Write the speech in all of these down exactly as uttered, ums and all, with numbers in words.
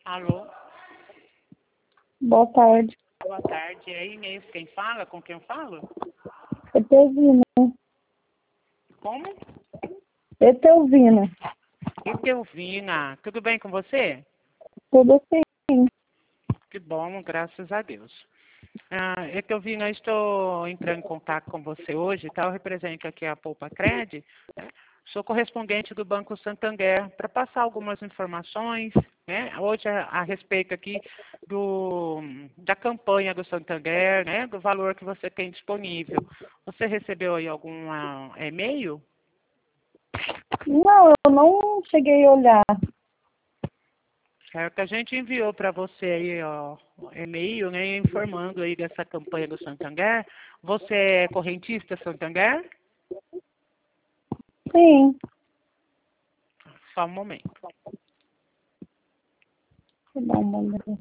Alô? Boa tarde. Boa tarde. É Inês quem fala? Com quem eu falo? Etelvina. Como? Etelvina. Etelvina. Tudo bem com você? Tudo sim. Que bom, graças a Deus. Ah, Etelvina, eu estou entrando em contato com você hoje, tá? Eu represento aqui a Poupa Cred, né? Sou correspondente do Banco Santander para passar algumas informações, né? Hoje a, a respeito aqui do, da campanha do Santander, né? Do valor que você tem disponível. Você recebeu aí algum ah, e-mail? Não, eu não cheguei a olhar. Certo, a gente enviou para você aí, ó, e-mail, né, informando aí dessa campanha do Santander. Você é correntista Santander? Sim. Só um momento. Deixa eu dar uma olhada.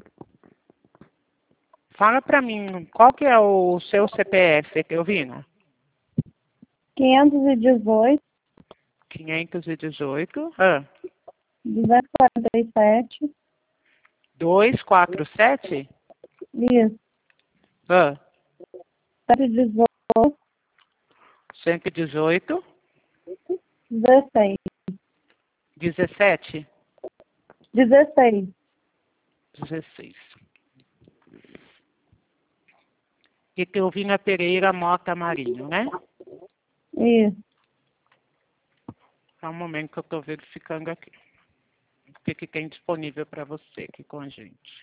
Fala para mim, qual que é o seu C P F, Etelvina? quinhentos e dezoito, quinhentos e dezoito, ah, duzentos e quarenta e sete. duzentos e quarenta e sete, Isso. ah, cento e dezoito, cento e dezoito, dezesseis. dezessete, dezesseis. dezesseis. Etelvina Pereira Mota Marinho, né? Isso. Só um momento que eu estou verificando aqui. O que, que tem disponível para você aqui com a gente.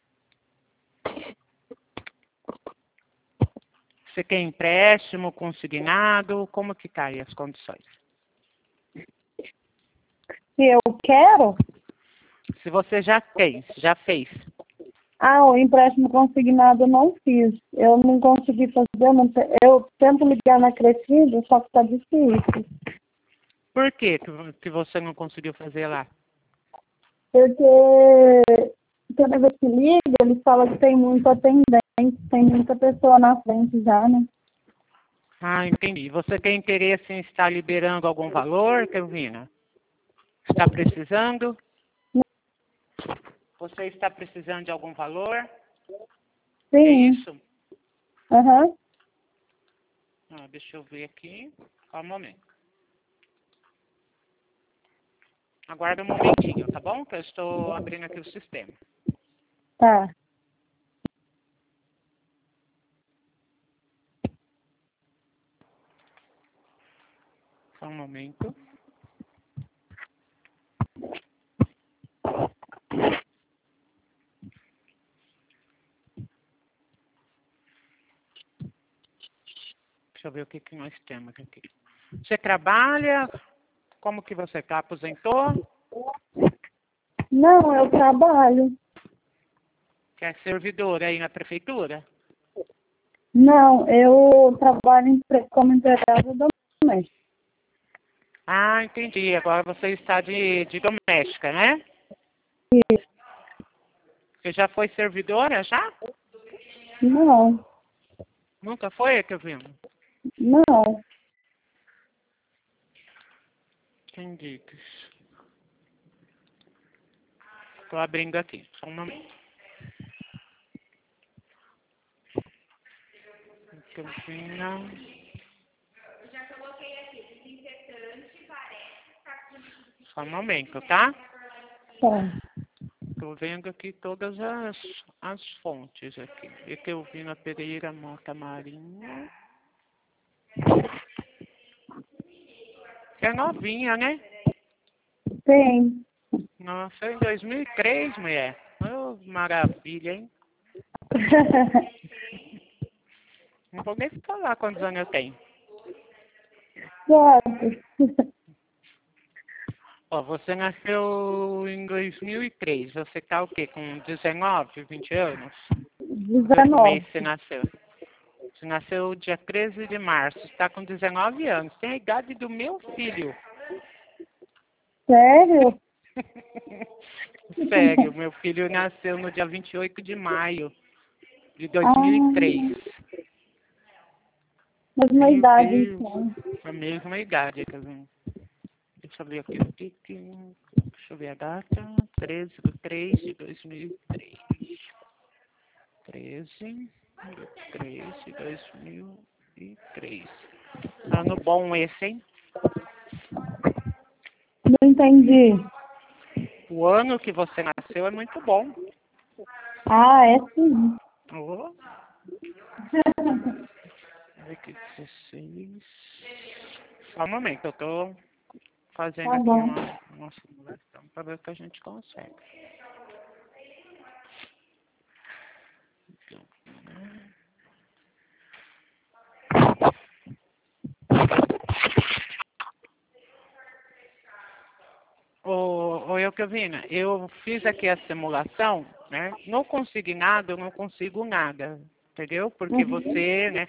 Você quer empréstimo, consignado? Como que tá aí as condições? Se eu quero? Se você já tem, já fez. Ah, o empréstimo consignado eu não fiz. Eu não consegui fazer. Eu, não te- eu tento ligar na Crescida, só que tá difícil. Por que que que você não conseguiu fazer lá? Porque toda vez que liga, ele fala que tem muito atendente, tem muita pessoa na frente já, né? Ah, entendi. Você tem interesse em estar liberando algum valor, Kelvina? Está precisando? Você está precisando de algum valor? É Sim. isso? Aham. Ah, deixa eu ver aqui. Só um momento. Aguarda um momentinho, tá bom? Que eu estou abrindo aqui o sistema. Tá. Só um momento. Deixa eu ver o que, que nós temos aqui. Você trabalha? Como que você está? Aposentou? Não, eu trabalho. Que é servidor aí na prefeitura? Não, eu trabalho em pre- como empregada doméstica. Ah, entendi. Agora você está de, de doméstica, né? Isso. Você já foi servidora, já? Não, Nunca foi, Kelvin? não. Entendi. Estou abrindo aqui. Só um momento. Kelvina. Só um momento, tá? Tá. Estou vendo aqui todas as, as fontes aqui. Etelvina Pereira Mota Marinho. Você é novinha, né? Sim. Nossa, em dois mil e três, mulher. Oh, maravilha, hein? Não vou nem falar quantos anos eu tenho. Certo. Ó, você nasceu em dois mil e três. Você tá o quê? Com dezenove, vinte anos? Deixa eu ver que mês dezenove. você nasceu. Você nasceu dia treze de março. Você está com dezenove anos. Tem a idade do meu filho. Sério? Sério, meu filho nasceu no dia vinte e oito de maio de dois mil e três. Ah, mesma Meu idade, Deus, então. a mesma idade, quer dizer. Deixa eu ver aqui. Deixa eu ver a data. treze de três de dois mil e três. treze de três de dois mil e três. Ano bom esse, hein? Não entendi. O ano que você nasceu é muito bom. Ah, é sim. Oh. Aqui, dezesseis. Só um momento, eu tô fazendo Tá aqui bom. uma, uma simulação para ver o que a gente consegue. Ô, ô Elkevina, eu fiz aqui a simulação, né? No consignado eu não consigo nada, entendeu? Porque Uhum. você, né,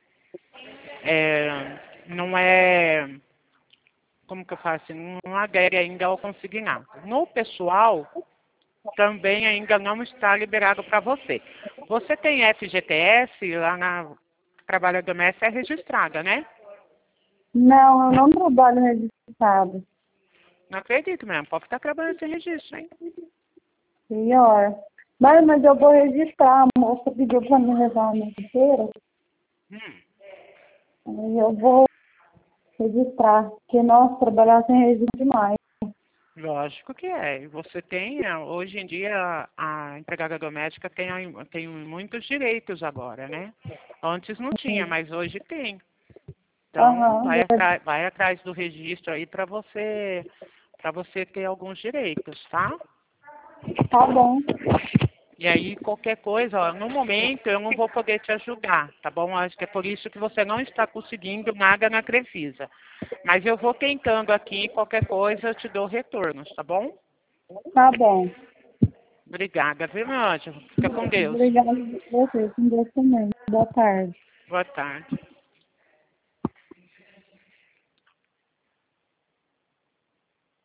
é, não é, como que eu faço assim, não adere ainda ao consignado. No pessoal, também ainda não está liberado para você. Você tem F G T S lá na Trabalho Doméstico, é registrada, né? Não, eu não trabalho registrado. Não acredito mesmo, pode estar trabalhando sem registro, hein? Pior. Mas, mas eu vou registrar. A moça pediu para me levar a minha carteira. Hum. Aí eu vou registrar. Porque nós trabalhar sem registro demais. Lógico que é. E você tem, eh, hoje em dia, a empregada doméstica tem, a- tem muitos direitos agora, né? Antes não tinha, mas hoje tem. Então, Aham, vai, atra- vai atrás do registro aí para você, para você ter alguns direitos, tá? tá bom. E aí, qualquer coisa, ó, no momento eu não vou poder te ajudar, tá bom? Acho que é por isso que você não está conseguindo nada na Crefisa. Mas eu vou tentando aqui, qualquer coisa eu te dou retornos, tá bom? Tá bom. Obrigada, viu, meu anjo? Fica com Deus. Obrigada a você. Com Deus também. Boa tarde. Boa tarde.